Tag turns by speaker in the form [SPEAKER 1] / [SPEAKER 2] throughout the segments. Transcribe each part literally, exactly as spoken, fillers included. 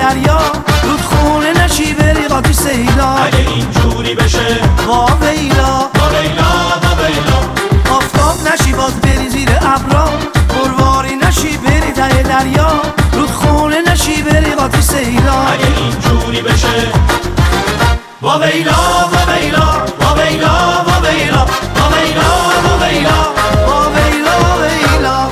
[SPEAKER 1] دریا، رودخونه نشی بری قاطی سیلا.
[SPEAKER 2] اگه اینجوری بشه
[SPEAKER 1] وا ویلا
[SPEAKER 2] وا ویلا وا ویلا،
[SPEAKER 1] آفتاب نشی باز بری زیر ابرا، پرواری نشی بری ته دریا، رودخونه نشی بری قاطی سیلا.
[SPEAKER 2] اگه اینجوری بشه وا ویلا وا ویلا وا ویلا وا ویلا وا ویلا وا ویلا
[SPEAKER 1] وا ویلا ویلا.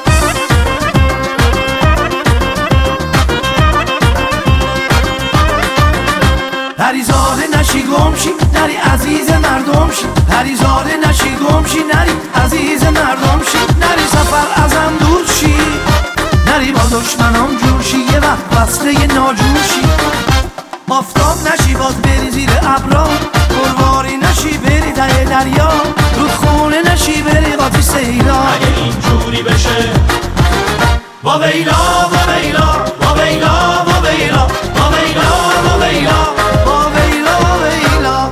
[SPEAKER 1] پریزاده نشی گمشی نری عزیز مردم شی، پریزاده نشی گمشی نری عزیز مردم شی، نری سفر ازم دور شی، نری با دشمنام جور شی، یه وقت وصله ناجور شی. آفتاب نشی باز بری زیر ابرا، پرواری نشی بری ته دریا، رودخونه نشی بری قاطی سیلا.
[SPEAKER 2] اگه اینجوری بشه وا ویلا وا ویلا وا ویلا وا ویلا وا ویلا وا ویلا
[SPEAKER 1] وا ویلا ویلا.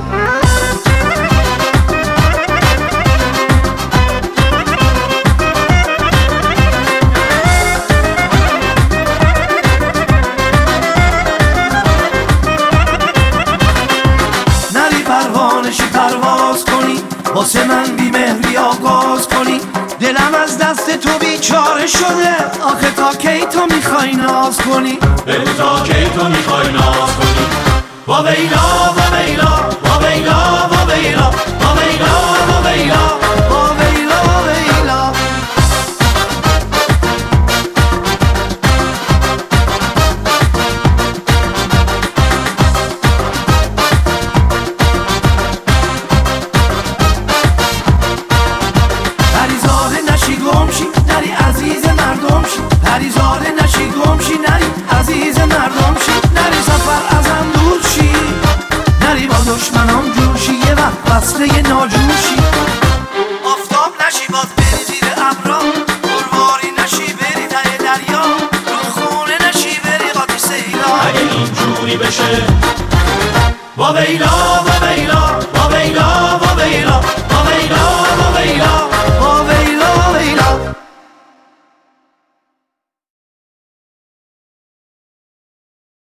[SPEAKER 1] نری پروانشی پرواز کنی، واسه من بی مهری آغاز کنی، دلم از دست تو بیچاره شده، آخه تا کی تو میخوای ناز کنی؟
[SPEAKER 2] بگو تا کی تو میخوای ناز کنی. وا ویلا وا ویلا وا ویلا وا ویلا وا ویلا وا ویلا
[SPEAKER 1] وا ویلا ویلا. پریزاده نشی گمشی نری عزیز مردم شی، پریزاده نشی گمشی نری عزیز مردم شی، نری سفر ازم دور شی، نری با دشمنام جور شی، یه وقت وصله ناجور شی. آفتاب نشی باز بری زیر ابرا، پرواری نشی بری ته دریا، رودخونه نشی بری قاطی سیلا.
[SPEAKER 2] اگه اینجوری بشه وا ویلا وا ویلا